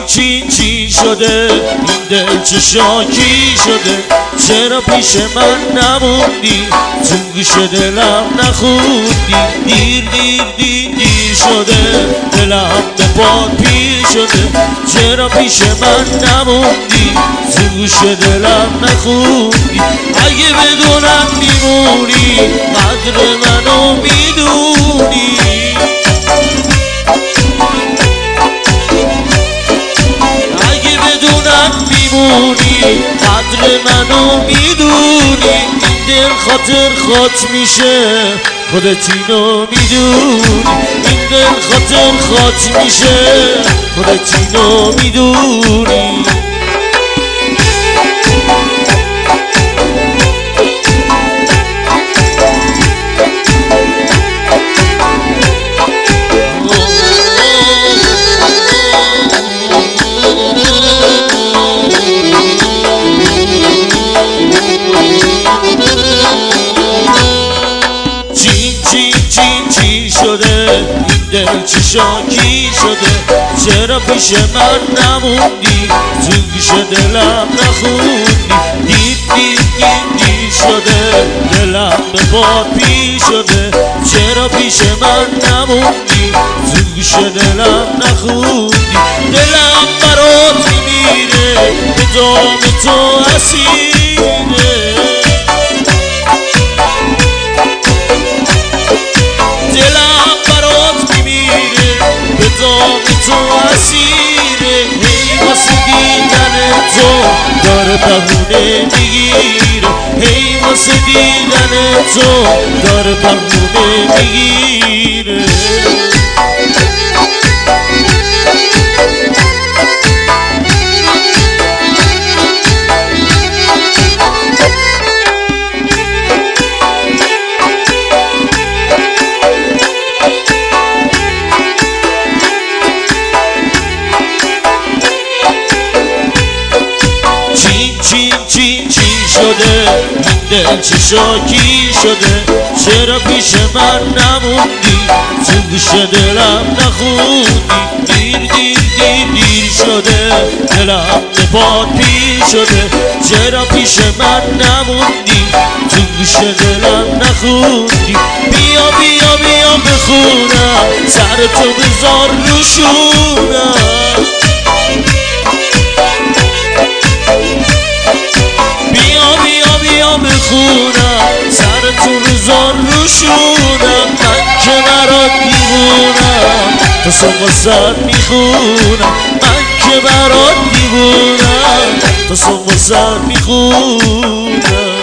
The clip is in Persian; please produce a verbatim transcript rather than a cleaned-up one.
چی چی شده این دل چه شاکی شده چرا پیش من نموندی تو گوش دلم نخوندی دیر دیر دیر دیر شده دلم به پات پیر شده چرا پیش من نموندی تو گوش دلم نخوندی اگه بدونم میمونی قدر منو میدونی اگه بدونم میمونی قدر منو میدونی این دل خاطر خاط میشه خودت اینو میدونی این دل خاطر خاط میشه خودت اینو میدونی دل چه شاکی شده چرا پیش من نموندی تو گوش دلم نخوندی دیر دیر دیر دیر شده دلم به پات پیر شده چرا پیش من نموندی تو گوش دلم نخوندی دلم برات میمیره به دام تو اسیره دلم برات میمیره به دام تو اسیره هی واسه دیدن تو داره بهونه میگیره هی واسه دیدن تو داره بهونه میگیره چی چی شده این دل چه شاکی شده چرا پیش من نموندی تو گوش دلم نخوندی دیر دیر دیر دیر شده دلم به پات پیر شده چرا پیش من نموندی تو گوش دلم نخوندی بیا بیا بیا بخونم سر تو بذار روشونم بخونم سر تو بذار روشونم من که برات دیوونم قصه واسد میخونم من که برات دیوونم قصه واسد میخونم